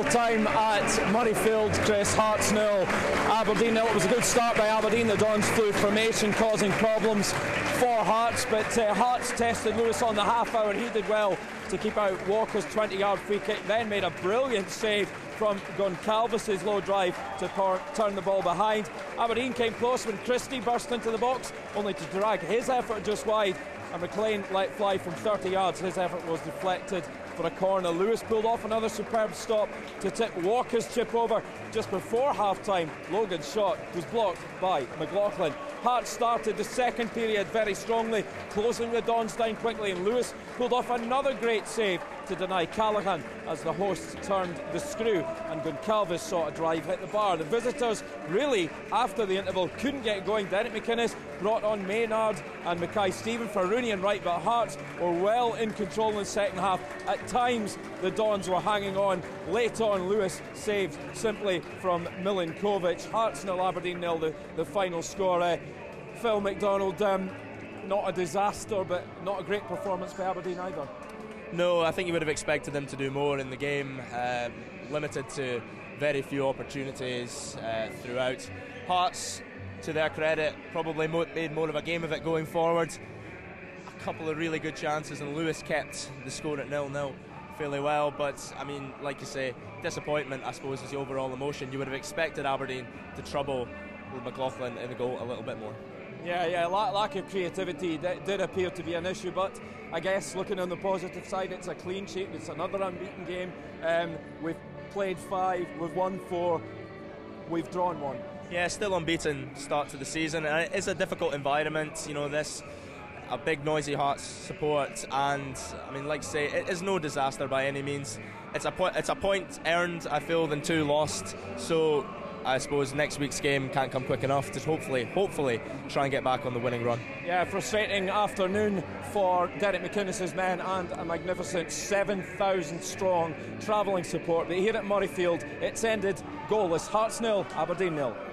Half-time at Murrayfield, Chris. Hearts 0, Aberdeen 0. It was a good start by Aberdeen. The Dons flew formation, causing problems for Hearts, but Hearts tested Lewis on the half hour. He did well to keep out Walker's 20-yard free kick, then made a brilliant save from Goncalves' low drive to turn the ball behind. Aberdeen came close when Christie burst into the box, only to drag his effort just wide, and McLean let fly from 30 yards. His effort was deflected for a corner. Lewis pulled off another superb stop to tip Walker's chip over just before half-time. Logan's shot was blocked by McLaughlin. Hearts started the second period very strongly, closing the Dons down quickly, and Lewis pulled off another great save to deny Callaghan as the hosts turned the screw, and Goncalves saw a drive hit the bar. The visitors really, after the interval, couldn't get going. Derek McInnes brought on Maynard and Mackay-Stephen for Rooney and Wright, but Hearts were well in control in the second half. At times the Dons were hanging on. Late on, Lewis saved simply from Milinkovic. Hearts 0, Aberdeen 0, the final score. Phil McDonald, not a disaster, but not a great performance by Aberdeen either. No, I think you would have expected them to do more in the game. Limited to very few opportunities throughout. Hearts, to their credit, probably made more of a game of it going forward. A couple of really good chances, and Lewis kept the score at 0-0 fairly well. But I mean, like you say, disappointment, I suppose, is the overall emotion. You would have expected Aberdeen to trouble with McLaughlin in the goal a little bit more. Yeah, lack of creativity did appear to be an issue, but I guess looking on the positive side, it's a clean sheet. It's another unbeaten game. We've played 5, we've won 4, we've drawn 1. Yeah, still unbeaten start to the season, and it's a difficult environment. You know, this a big noisy Hearts support, and I mean, like I say, it is no disaster by any means. It's a point earned, I feel, than 2 lost. So I suppose next week's game can't come quick enough to hopefully try and get back on the winning run. Yeah, frustrating afternoon for Derek McInnes' men and a magnificent 7,000 strong travelling support. But here at Murrayfield, it's ended goalless. Hearts 0, Aberdeen 0.